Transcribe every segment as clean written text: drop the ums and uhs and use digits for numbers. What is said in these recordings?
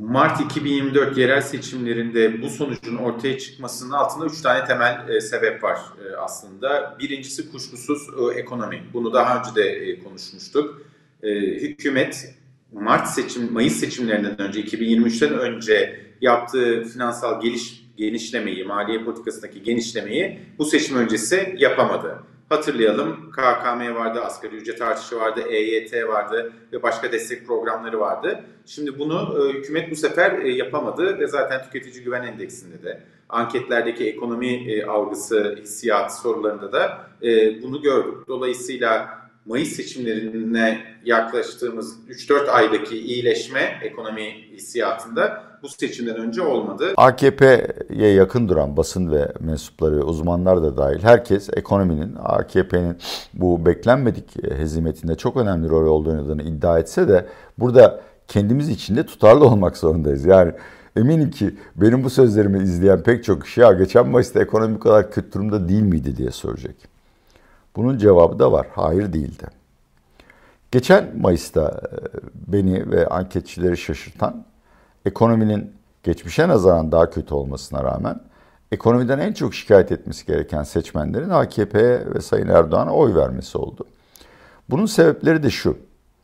Mart 2024 yerel seçimlerinde bu sonucun ortaya çıkmasının altında 3 tane temel sebep var aslında. Birincisi kuşkusuz ekonomi. Bunu daha önce de konuşmuştuk. Hükümet Mayıs seçimlerinden önce, 2023'ten önce yaptığı finansal genişlemeyi, maliye politikasındaki genişlemeyi bu seçim öncesi yapamadı. Hatırlayalım, KKM vardı, asgari ücret artışı vardı, EYT vardı ve başka destek programları vardı. Şimdi bunu hükümet bu sefer yapamadı ve zaten tüketici güven endeksinde de, anketlerdeki ekonomi algısı, hissiyat sorularında da bunu gördük. Dolayısıyla Mayıs seçimlerine yaklaştığımız 3-4 aydaki iyileşme ekonomi hissiyatında bu seçimden önce olmadı. AKP'ye yakın duran basın ve mensupları ve uzmanlar da dahil herkes ekonominin AKP'nin bu beklenmedik hezimetinde çok önemli rol olduğunu iddia etse de burada kendimiz için de tutarlı olmak zorundayız. Yani eminim ki benim bu sözlerimi izleyen pek çok kişi ya geçen Mayıs'ta ekonomi bu kadar kötü durumda değil miydi diye soracak. Bunun cevabı da var. Hayır değildi. Geçen Mayıs'ta beni ve anketçileri şaşırtan ekonominin geçmişe nazaran daha kötü olmasına rağmen ekonomiden en çok şikayet etmesi gereken seçmenlerin AKP'ye ve Sayın Erdoğan'a oy vermesi oldu. Bunun sebepleri de şu.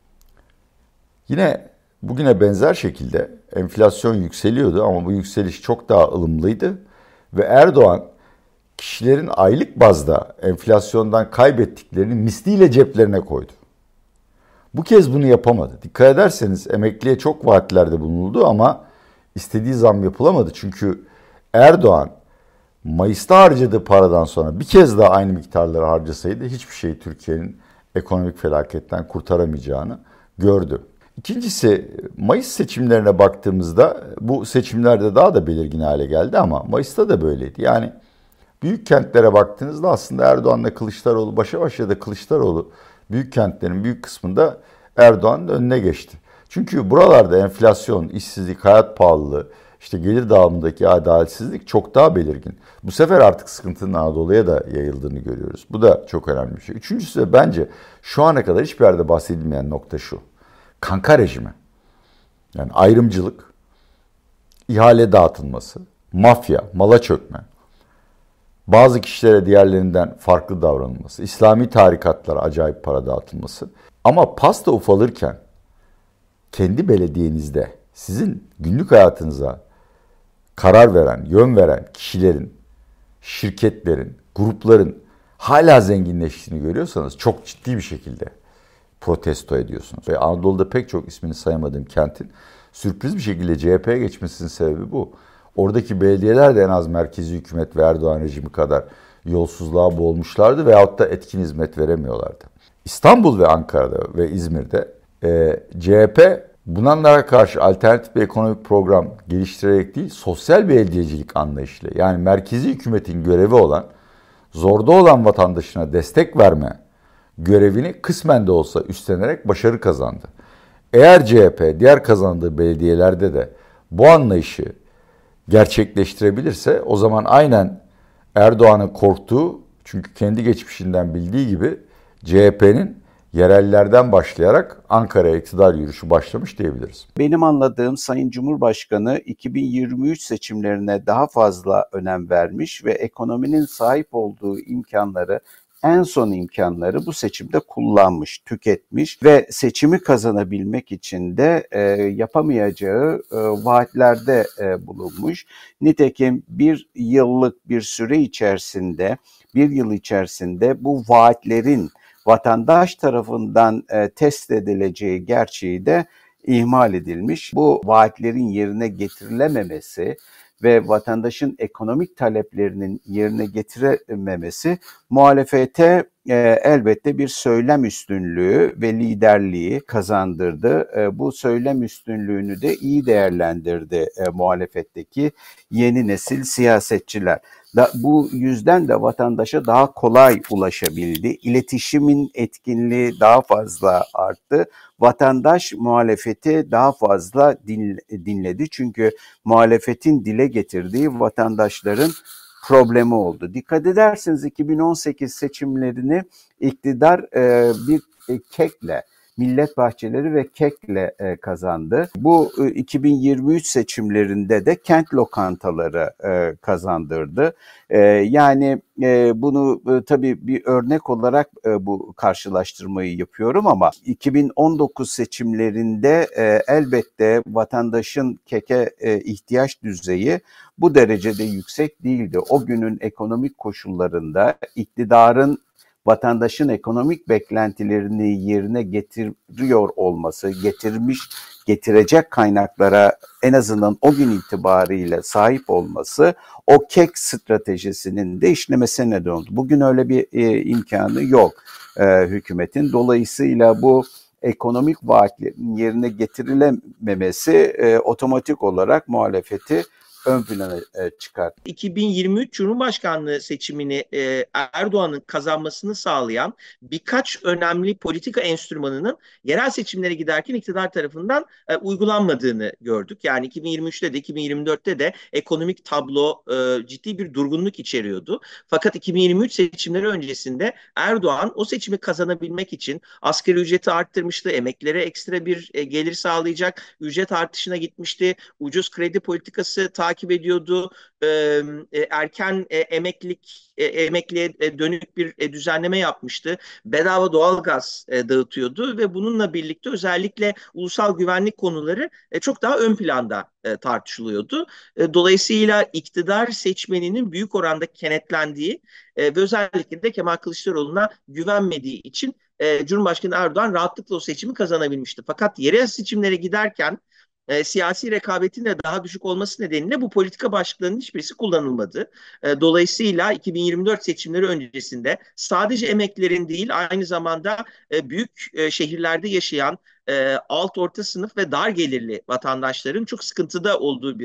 Yine bugüne benzer şekilde enflasyon yükseliyordu ama bu yükseliş çok daha ılımlıydı ve Erdoğan kişilerin aylık bazda enflasyondan kaybettiklerini misliyle ceplerine koydu. Bu kez bunu yapamadı. Dikkat ederseniz emekliye çok vaatlerde bulunuldu ama istediği zam yapılamadı. Çünkü Erdoğan Mayıs'ta harcadığı paradan sonra bir kez daha aynı miktarları harcasaydı hiçbir şey Türkiye'nin ekonomik felaketten kurtaramayacağını gördü. İkincisi Mayıs seçimlerine baktığımızda bu seçimlerde daha da belirgin hale geldi ama Mayıs'ta da böyleydi. Yani büyük kentlere baktığınızda aslında Erdoğan'la Kılıçdaroğlu başa başa da Kılıçdaroğlu büyük kentlerin büyük kısmında Erdoğan'ın önüne geçti. Çünkü buralarda enflasyon, işsizlik, hayat pahalılığı, işte gelir dağılımındaki adaletsizlik çok daha belirgin. Bu sefer artık sıkıntının Anadolu'ya da yayıldığını görüyoruz. Bu da çok önemli bir şey. Üçüncüsü de bence şu ana kadar hiçbir yerde bahsedilmeyen nokta şu. Kanka rejimi. Yani ayrımcılık, ihale dağıtılması, mafya, mala çökme, bazı kişilere diğerlerinden farklı davranılması, İslami tarikatlara acayip para dağıtılması. Ama pasta ufalırken kendi belediyenizde sizin günlük hayatınıza karar veren, yön veren kişilerin, şirketlerin, grupların hala zenginleştiğini görüyorsanız çok ciddi bir şekilde protesto ediyorsunuz. Ve Anadolu'da pek çok ismini sayamadığım kentin sürpriz bir şekilde CHP'ye geçmesinin sebebi bu. Oradaki belediyeler de en az merkezi hükümet ve Erdoğan rejimi kadar yolsuzluğa boğulmuşlardı veyahut da etkin hizmet veremiyorlardı. İstanbul ve Ankara'da ve İzmir'de CHP bunlara karşı alternatif bir ekonomik program geliştirerek değil, sosyal belediyecilik anlayışıyla yani merkezi hükümetin görevi olan zorda olan vatandaşına destek verme görevini kısmen de olsa üstlenerek başarı kazandı. Eğer CHP diğer kazandığı belediyelerde de bu anlayışı gerçekleştirebilirse o zaman aynen Erdoğan'ın korktuğu, çünkü kendi geçmişinden bildiği gibi CHP'nin yerellerden başlayarak Ankara'ya iktidar yürüyüşü başlamış diyebiliriz. Benim anladığım Sayın Cumhurbaşkanı 2023 seçimlerine daha fazla önem vermiş ve ekonominin sahip olduğu imkanları, en son imkanları bu seçimde kullanmış, tüketmiş ve seçimi kazanabilmek için de yapamayacağı vaatlerde bulunmuş. Nitekim bir yıllık bir süre içerisinde, bir yıl içerisinde bu vaatlerin vatandaş tarafından test edileceği gerçeği de ihmal edilmiş. Bu vaatlerin yerine getirilememesi ve vatandaşın ekonomik taleplerinin yerine getirememesi muhalefete elbette bir söylem üstünlüğü ve liderliği kazandırdı. Bu söylem üstünlüğünü de iyi değerlendirdi muhalefetteki yeni nesil siyasetçiler. Bu yüzden de vatandaşa daha kolay ulaşabildi. İletişimin etkinliği daha fazla arttı. Vatandaş muhalefeti daha fazla dinledi. Çünkü muhalefetin dile getirdiği vatandaşların problemi oldu. Dikkat ederseniz 2018 seçimlerini iktidar bir kekle, Millet Bahçeleri ve KEK'le kazandı. Bu 2023 seçimlerinde de kent lokantaları kazandırdı. Yani bunu tabii bir örnek olarak bu karşılaştırmayı yapıyorum ama 2019 seçimlerinde elbette vatandaşın KEK'e ihtiyaç düzeyi bu derecede yüksek değildi. O günün ekonomik koşullarında iktidarın vatandaşın ekonomik beklentilerini yerine getiriyor olması, getirecek kaynaklara en azından o gün itibariyle sahip olması o KEK stratejisinin de işlemesine neden oldu. Bugün öyle bir imkanı yok hükümetin. Dolayısıyla bu ekonomik vaatlerin yerine getirilememesi otomatik olarak muhalefeti ön plana çıkarttı. 2023 Cumhurbaşkanlığı seçimini Erdoğan'ın kazanmasını sağlayan birkaç önemli politika enstrümanının yerel seçimlere giderken iktidar tarafından uygulanmadığını gördük. Yani 2023'te de 2024'te de ekonomik tablo ciddi bir durgunluk içeriyordu. Fakat 2023 seçimleri öncesinde Erdoğan o seçimi kazanabilmek için asgari ücreti arttırmıştı, emeklilere ekstra bir gelir sağlayacak ücret artışına gitmişti, ucuz kredi politikası takip ediyordu. Erken emekliye dönük bir düzenleme yapmıştı. Bedava doğalgaz dağıtıyordu ve bununla birlikte özellikle ulusal güvenlik konuları çok daha ön planda tartışılıyordu. Dolayısıyla iktidar seçmeninin büyük oranda kenetlendiği ve özellikle de Kemal Kılıçdaroğlu'na güvenmediği için Cumhurbaşkanı Erdoğan rahatlıkla o seçimi kazanabilmişti. Fakat yerel seçimlere giderken siyasi rekabetin de daha düşük olması nedeniyle bu politika başlıklarının hiçbirisi kullanılmadı. Dolayısıyla 2024 seçimleri öncesinde sadece emeklilerin değil aynı zamanda büyük şehirlerde yaşayan alt orta sınıf ve dar gelirli vatandaşların çok sıkıntıda olduğu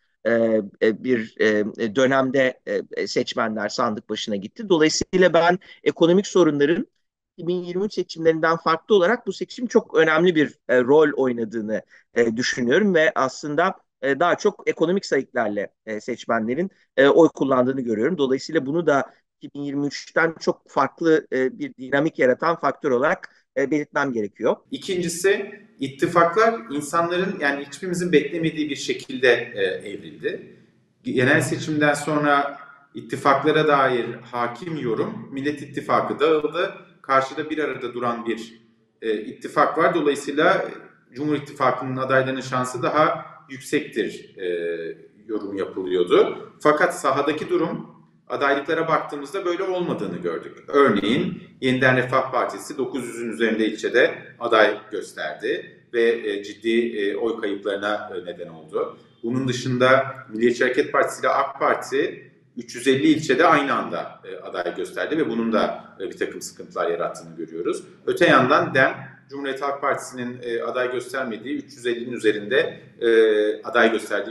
bir dönemde seçmenler sandık başına gitti. Dolayısıyla ben ekonomik sorunların 2023 seçimlerinden farklı olarak bu seçim çok önemli bir rol oynadığını düşünüyorum ve aslında daha çok ekonomik sayıklarla seçmenlerin oy kullandığını görüyorum. Dolayısıyla bunu da 2023'ten çok farklı bir dinamik yaratan faktör olarak belirtmem gerekiyor. İkincisi, ittifaklar insanların yani hiçbirimizin beklemediği bir şekilde evrildi. Genel seçimden sonra ittifaklara dair hakim yorum, Millet İttifakı dağıldı. Karşıda bir arada duran bir ittifak var. Dolayısıyla Cumhur İttifakı'nın adaylarının şansı daha yüksektir yorum yapılıyordu. Fakat sahadaki durum adaylıklara baktığımızda böyle olmadığını gördük. Örneğin Yeniden Refah Partisi 900'ün üzerinde ilçede aday gösterdi ve ciddi oy kayıplarına neden oldu. Bunun dışında Milliyetçi Hareket Partisi ile AK Parti 350 ilçede aynı anda aday gösterdi ve bunun da bir takım sıkıntılar yarattığını görüyoruz. Öte yandan DEM, Cumhuriyet Halk Partisi'nin aday göstermediği 350'nin üzerinde aday gösterdi.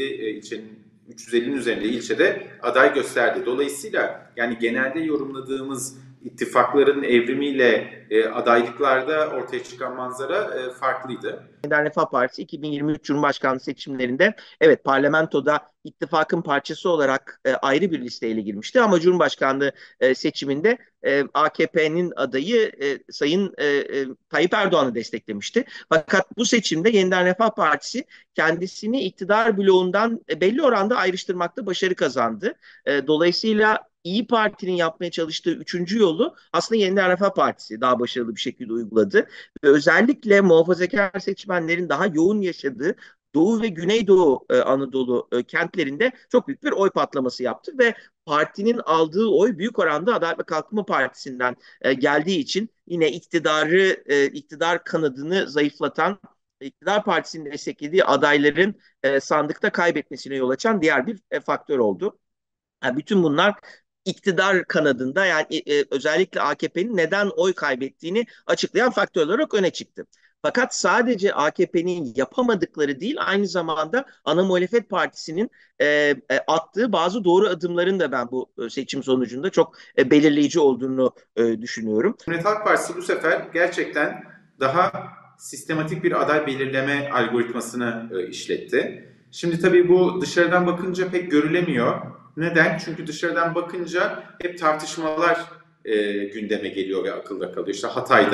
350'nin üzerinde ilçede aday gösterdi. Dolayısıyla yani genelde yorumladığımız ittifakların evrimiyle adaylıklarda ortaya çıkan manzara farklıydı. Yeniden Refah Partisi 2023 Cumhurbaşkanlığı seçimlerinde evet parlamentoda ittifakın parçası olarak ayrı bir listeyle girmişti ama Cumhurbaşkanlığı seçiminde AKP'nin adayı Sayın Tayyip Erdoğan'ı desteklemişti. Fakat bu seçimde Yeniden Refah Partisi kendisini iktidar bloğundan belli oranda ayrıştırmakta başarı kazandı. Dolayısıyla İyi Parti'nin yapmaya çalıştığı üçüncü yolu aslında Yeniden Refah Partisi daha başarılı bir şekilde uyguladı. Ve özellikle muhafazakar seçmenlerin daha yoğun yaşadığı Doğu ve Güneydoğu Anadolu kentlerinde çok büyük bir oy patlaması yaptı ve partinin aldığı oy büyük oranda Adalet ve Kalkınma Partisi'nden geldiği için yine iktidar kanadını zayıflatan iktidar partisinin desteklediği adayların sandıkta kaybetmesine yol açan diğer bir faktör oldu. Yani bütün bunlar iktidar kanadında yani özellikle AKP'nin neden oy kaybettiğini açıklayan faktör olarak öne çıktı. Fakat sadece AKP'nin yapamadıkları değil aynı zamanda ana muhalefet partisinin attığı bazı doğru adımların da ben bu seçim sonucunda çok belirleyici olduğunu düşünüyorum. Cumhuriyet Halk Partisi bu sefer gerçekten daha sistematik bir aday belirleme algoritmasını işletti. Şimdi tabii bu dışarıdan bakınca pek görülemiyor. Neden? Çünkü dışarıdan bakınca hep tartışmalar gündeme geliyor ve akılda kalıyor. İşte Hatay'da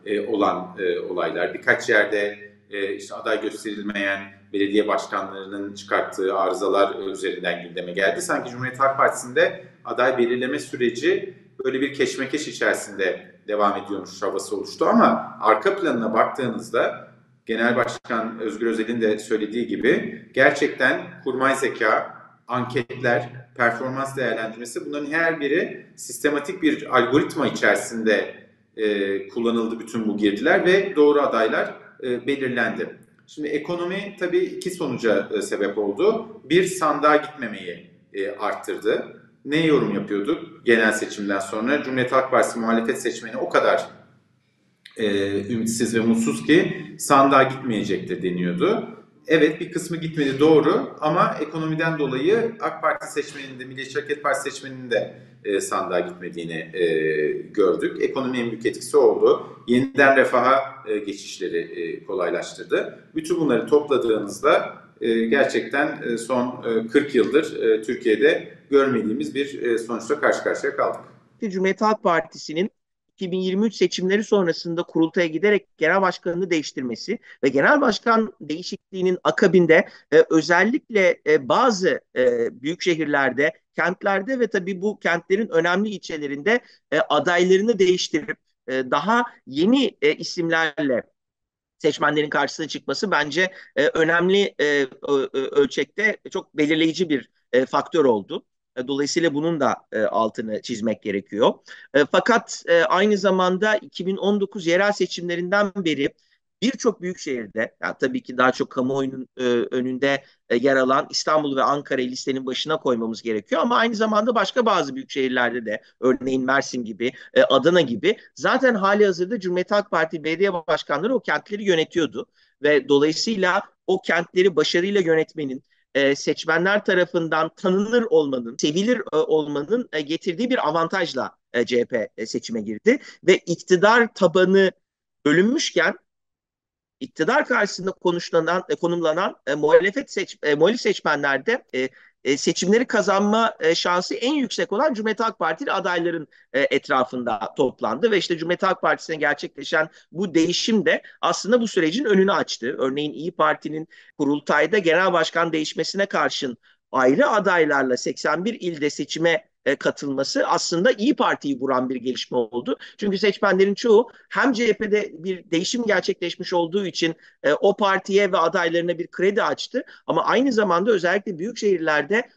olan olaylar. Birkaç yerde işte aday gösterilmeyen belediye başkanlarının çıkarttığı arızalar üzerinden gündeme geldi. Sanki Cumhuriyet Halk Partisi'nde aday belirleme süreci böyle bir keşmekeş içerisinde devam ediyormuş havası oluştu ama arka planına baktığınızda Genel Başkan Özgür Özel'in de söylediği gibi gerçekten kurmay zeka, anketler, performans değerlendirmesi bunların her biri sistematik bir algoritma içerisinde kullanıldı bütün bu girdiler ve doğru adaylar belirlendi. Şimdi ekonomi tabii iki sonuca sebep oldu. Bir, sandığa gitmemeyi arttırdı. Ne yorum yapıyorduk genel seçimden sonra? Cumhuriyet Halk Partisi muhalefet seçmeni o kadar ümitsiz ve mutsuz ki sandığa gitmeyecektir deniyordu. Evet, bir kısmı gitmedi, doğru, ama ekonomiden dolayı AK Parti seçmeninin de Milliyetçi Hareket Partisi seçmeninin de sandığa gitmediğini gördük. Ekonomiye en büyük etkisi oldu. Yeniden refaha geçişleri kolaylaştırdı. Bütün bunları topladığınızda gerçekten son 40 yıldır Türkiye'de görmediğimiz bir sonuçla karşı karşıya kaldık. Cumhuriyet Halk Partisi'nin 2023 seçimleri sonrasında kurultaya giderek genel başkanını değiştirmesi ve genel başkan değişikliğinin akabinde özellikle bazı büyük şehirlerde, kentlerde ve tabii bu kentlerin önemli ilçelerinde adaylarını değiştirip daha yeni isimlerle seçmenlerin karşısına çıkması bence önemli ölçekte çok belirleyici bir faktör oldu. Dolayısıyla bunun da altını çizmek gerekiyor. Fakat aynı zamanda 2019 yerel seçimlerinden beri birçok büyük şehirde, yani tabii ki daha çok kamuoyunun önünde yer alan İstanbul ve Ankara'yı listenin başına koymamız gerekiyor. Ama aynı zamanda başka bazı büyük şehirlerde de, örneğin Mersin gibi, Adana gibi zaten hali hazırda Cumhuriyet Halk Parti belediye başkanları o kentleri yönetiyordu. Ve dolayısıyla o kentleri başarıyla yönetmenin, seçmenler tarafından tanınır olmanın, sevilir olmanın getirdiği bir avantajla CHP seçime girdi. Ve iktidar tabanı bölünmüşken iktidar karşısında konumlanan muhalif seçmenlerde seçimleri kazanma şansı en yüksek olan Cumhuriyet Halk Partili adayların etrafında toplandı ve işte Cumhuriyet Halk Partisi'ne gerçekleşen bu değişim de aslında bu sürecin önünü açtı. Örneğin İyi Parti'nin kurultayda genel başkan değişmesine karşın ayrı adaylarla 81 ilde seçime katılması aslında İyi Parti'yi vuran bir gelişme oldu. Çünkü seçmenlerin çoğu hem CHP'de bir değişim gerçekleşmiş olduğu için o partiye ve adaylarına bir kredi açtı. Ama aynı zamanda özellikle büyük şehirlerde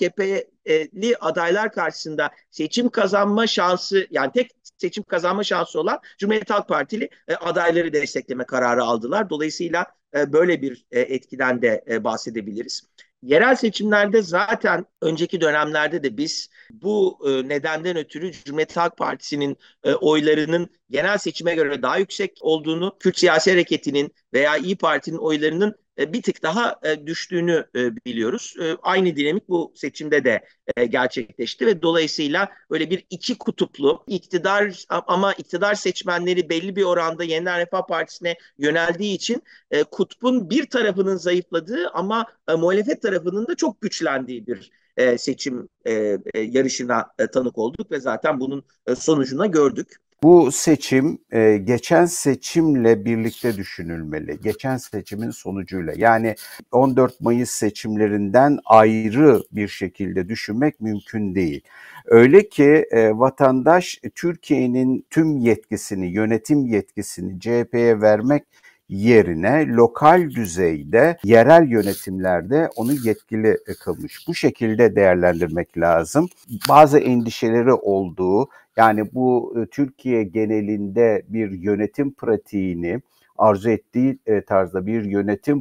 AKP'li adaylar karşısında seçim kazanma şansı, yani tek seçim kazanma şansı olan Cumhuriyet Halk Partili adayları destekleme kararı aldılar. Dolayısıyla böyle bir etkiden de bahsedebiliriz. Yerel seçimlerde zaten önceki dönemlerde de biz bu nedenden ötürü Cumhuriyet Halk Partisi'nin oylarının genel seçime göre daha yüksek olduğunu, Kürt Siyasi Hareketi'nin veya İyi Parti'nin oylarının bir tık daha düştüğünü biliyoruz. Aynı dinamik bu seçimde de gerçekleşti ve dolayısıyla böyle bir iki kutuplu iktidar, ama iktidar seçmenleri belli bir oranda Yeniden Refah Partisi'ne yöneldiği için kutbun bir tarafının zayıfladığı ama muhalefet tarafının da çok güçlendiği bir seçim yarışına tanık olduk ve zaten bunun sonucunu gördük. Bu seçim geçen seçimle birlikte düşünülmeli. Geçen seçimin sonucuyla, yani 14 Mayıs seçimlerinden ayrı bir şekilde düşünmek mümkün değil. Öyle ki vatandaş Türkiye'nin tüm yetkisini, yönetim yetkisini CHP'ye vermek yerine lokal düzeyde, yerel yönetimlerde onu yetkili kılmış. Bu şekilde değerlendirmek lazım. Bazı endişeleri olduğu, yani bu Türkiye genelinde bir yönetim pratiğini, arzu ettiği tarzda bir yönetim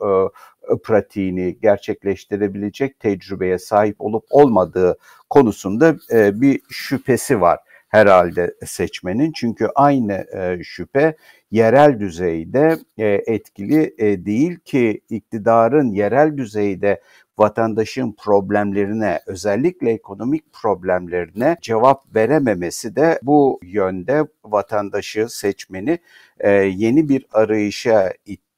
pratiğini gerçekleştirebilecek tecrübeye sahip olup olmadığı konusunda bir şüphesi var herhalde seçmenin. Çünkü aynı şüphe yerel düzeyde etkili değil ki iktidarın yerel düzeyde vatandaşın problemlerine, özellikle ekonomik problemlerine cevap verememesi de bu yönde vatandaşı, seçmeni yeni bir arayışa itti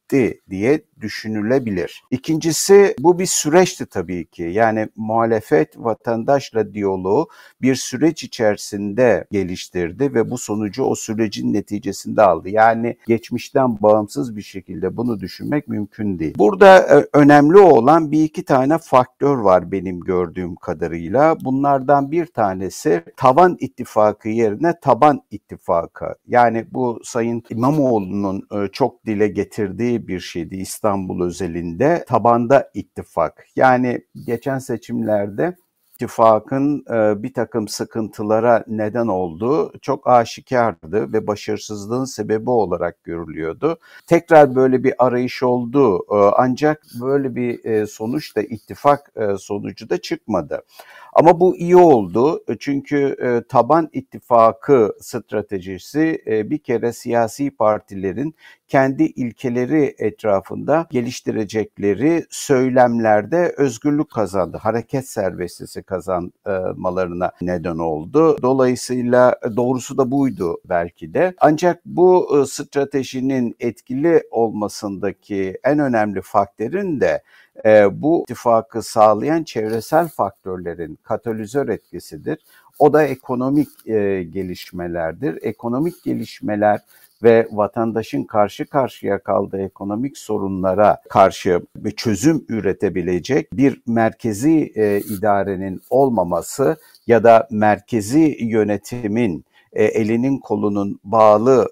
etti diye düşünülebilir. İkincisi, bu bir süreçti tabii ki. Yani muhalefet vatandaşla diyaloğu bir süreç içerisinde geliştirdi ve bu sonucu o sürecin neticesinde aldı. Yani geçmişten bağımsız bir şekilde bunu düşünmek mümkün değil. Burada önemli olan bir iki tane faktör var benim gördüğüm kadarıyla. Bunlardan bir tanesi tavan ittifakı yerine taban ittifakı. Yani bu Sayın İmamoğlu'nun çok dile getirdiği bir şeydi İstanbul özelinde. Tabanda ittifak. Yani geçen seçimlerde ittifakın bir takım sıkıntılara neden olduğu çok aşikardı ve başarısızlığın sebebi olarak görülüyordu. Tekrar böyle bir arayış oldu, ancak böyle bir sonuç da ittifak sonucu da çıkmadı. Ama bu iyi oldu çünkü taban ittifakı stratejisi bir kere siyasi partilerin kendi ilkeleri etrafında geliştirecekleri söylemlerde özgürlük kazandı. Hareket serbestisi kazanmalarına neden oldu. Dolayısıyla doğrusu da buydu belki de. Ancak bu stratejinin etkili olmasındaki en önemli faktörün de bu ittifakı sağlayan çevresel faktörlerin katalizör etkisidir. O da ekonomik gelişmelerdir. Ekonomik gelişmeler ve vatandaşın karşı karşıya kaldığı ekonomik sorunlara karşı bir çözüm üretebilecek bir merkezi idarenin olmaması ya da merkezi yönetimin elinin kolunun bağlı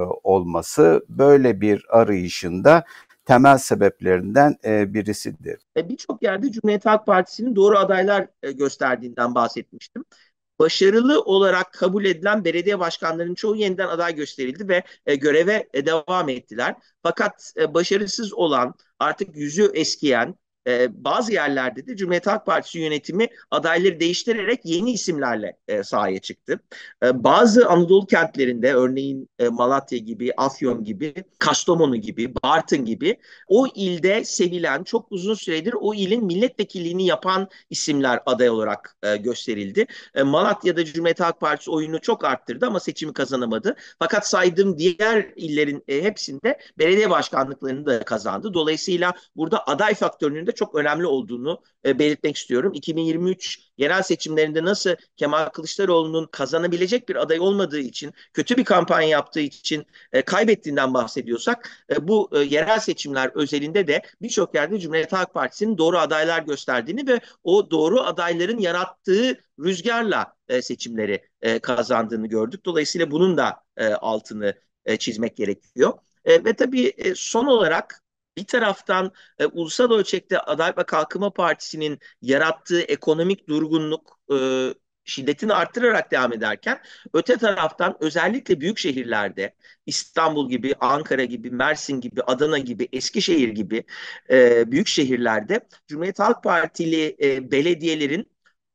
olması böyle bir arayışında temel sebeplerinden birisidir. Birçok yerde Cumhuriyet Halk Partisi'nin doğru adaylar gösterdiğinden bahsetmiştim. Başarılı olarak kabul edilen belediye başkanlarının çoğu yeniden aday gösterildi ve göreve devam ettiler. Fakat başarısız olan, artık yüzü eskiyen bazı yerlerde de Cumhuriyet Halk Partisi yönetimi adayları değiştirerek yeni isimlerle sahaya çıktı. Bazı Anadolu kentlerinde, örneğin Malatya gibi, Afyon gibi, Kastamonu gibi, Bartın gibi o ilde sevilen, çok uzun süredir o ilin milletvekilliğini yapan isimler aday olarak gösterildi. Malatya'da Cumhuriyet Halk Partisi oyunu çok arttırdı ama seçimi kazanamadı. Fakat saydığım diğer illerin hepsinde belediye başkanlıklarını da kazandı. Dolayısıyla burada aday faktörünün de çok önemli olduğunu belirtmek istiyorum. 2023 yerel seçimlerinde nasıl Kemal Kılıçdaroğlu'nun kazanabilecek bir aday olmadığı için, kötü bir kampanya yaptığı için kaybettiğinden bahsediyorsak, bu yerel seçimler özelinde de birçok yerde Cumhuriyet Halk Partisi'nin doğru adaylar gösterdiğini ve o doğru adayların yarattığı rüzgarla seçimleri kazandığını gördük. Dolayısıyla bunun da altını çizmek gerekiyor. Ve tabii son olarak bir taraftan ulusal ölçekte Adalet ve Kalkınma Partisi'nin yarattığı ekonomik durgunluk şiddetini arttırarak devam ederken, öte taraftan özellikle büyük şehirlerde, İstanbul gibi, Ankara gibi, Mersin gibi, Adana gibi, Eskişehir gibi büyük şehirlerde Cumhuriyet Halk Partili belediyelerin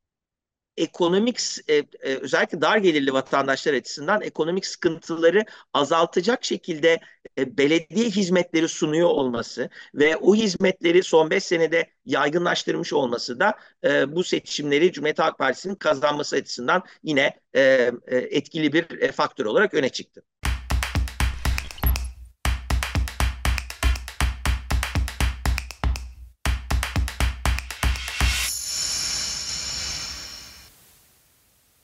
ekonomik özellikle dar gelirli vatandaşlar açısından ekonomik sıkıntıları azaltacak şekilde belediye hizmetleri sunuyor olması ve o hizmetleri son 5 senede yaygınlaştırmış olması da bu seçimleri Cumhuriyet Halk Partisi'nin kazanması açısından yine etkili bir faktör olarak öne çıktı.